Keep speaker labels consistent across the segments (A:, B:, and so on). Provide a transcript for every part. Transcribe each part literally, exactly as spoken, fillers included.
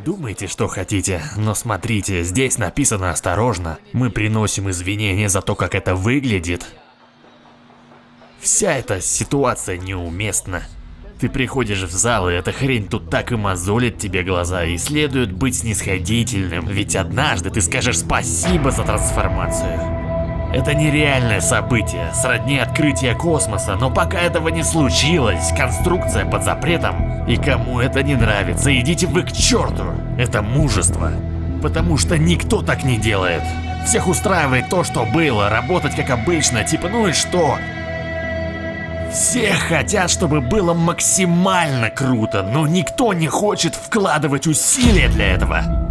A: Думайте, что хотите, но смотрите, здесь написано осторожно. Мы приносим извинения за то, как это выглядит. Вся эта ситуация неуместна. Ты приходишь в зал, и эта хрень тут так и мозолит тебе глаза, и следует быть снисходительным, ведь однажды ты скажешь спасибо за трансформацию. Это нереальное событие, сродни открытия космоса, но пока этого не случилось, конструкция под запретом. И кому это не нравится, идите вы к черту. Это мужество. Потому что никто так не делает. Всех устраивает то, что было, работать как обычно, типа ну и что? Все хотят, чтобы было максимально круто, но никто не хочет вкладывать усилия для этого.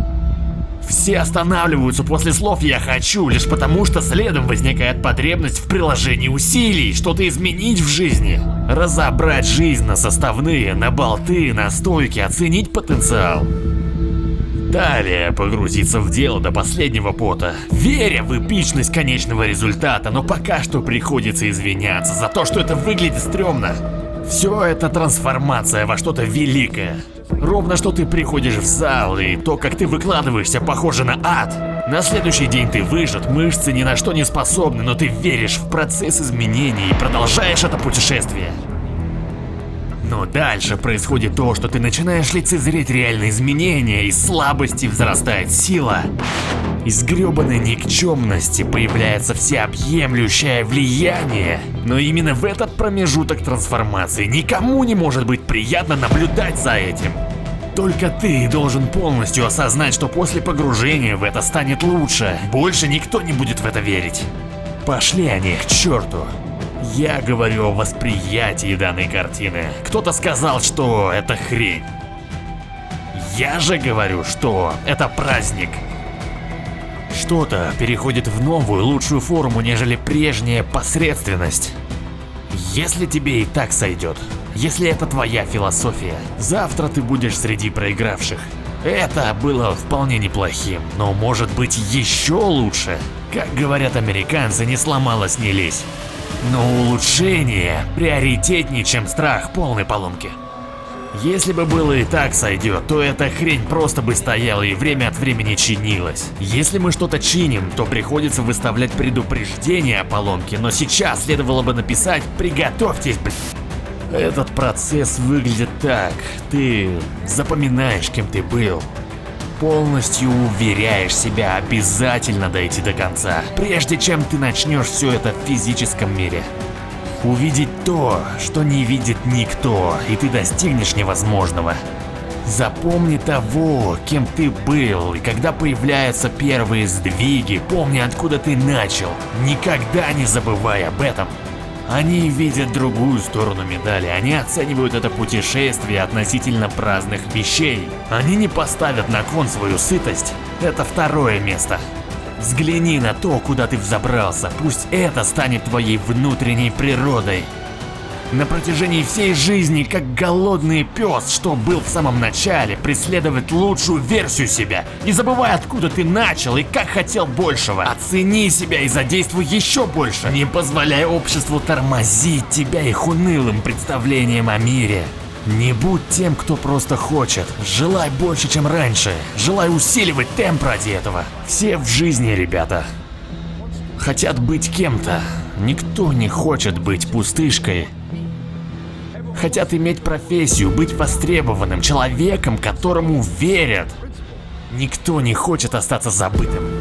A: Все останавливаются после слов «я хочу», лишь потому что следом возникает потребность в приложении усилий, что-то изменить в жизни. Разобрать жизнь на составные, на болты, на стойки, оценить потенциал. Далее погрузиться в дело до последнего пота, веря в эпичность конечного результата, но пока что приходится извиняться за то, что это выглядит стрёмно. Все это трансформация во что-то великое. Ровно что ты приходишь в зал, и то, как ты выкладываешься, похоже на ад. На следующий день ты выжат, мышцы ни на что не способны, но ты веришь в процесс изменений и продолжаешь это путешествие. Но дальше происходит то, что ты начинаешь лицезреть реальные изменения, из слабости взрастает сила. Из грёбаной никчемности появляется всеобъемлющее влияние. Но именно в этот промежуток трансформации никому не может быть приятно наблюдать за этим. Только ты должен полностью осознать, что после погружения в это станет лучше. Больше никто не будет в это верить. Пошли они к черту. Я говорю о восприятии данной картины. Кто-то сказал, что это хрень. Я же говорю, что это праздник. Что-то переходит в новую, лучшую форму, нежели прежняя посредственность. Если тебе и так сойдет, если это твоя философия, завтра ты будешь среди проигравших. Это было вполне неплохим, но может быть еще лучше. Как говорят американцы, не сломалось не лезь. Но улучшение приоритетнее, чем страх полной поломки. Если бы было и так сойдет, то эта хрень просто бы стояла и время от времени чинилась. Если мы что-то чиним, то приходится выставлять предупреждение о поломке, но сейчас следовало бы написать «приготовьтесь, блядь». Этот процесс выглядит так, ты запоминаешь, кем ты был. Полностью уверяешь себя обязательно дойти до конца, прежде чем ты начнешь все это в физическом мире. Увидеть то, что не видит никто, и ты достигнешь невозможного. Запомни того, кем ты был, и когда появляются первые сдвиги, помни, откуда ты начал. Никогда не забывай об этом. Они видят другую сторону медали, они оценивают это путешествие относительно праздных вещей. Они не поставят на кон свою сытость. Это второе место. Взгляни на то, куда ты взобрался, пусть это станет твоей внутренней природой. На протяжении всей жизни, как голодный пес, что был в самом начале, преследовать лучшую версию себя, не забывай, откуда ты начал и как хотел большего. Оцени себя и задействуй еще больше. Не позволяй обществу тормозить тебя их унылым представлением о мире. Не будь тем, кто просто хочет. Желай больше, чем раньше. Желай усиливать темп ради этого. Все в жизни, ребята, хотят быть кем-то. Никто не хочет быть пустышкой. Хотят иметь профессию, быть востребованным человеком, которому верят. Никто не хочет остаться забытым.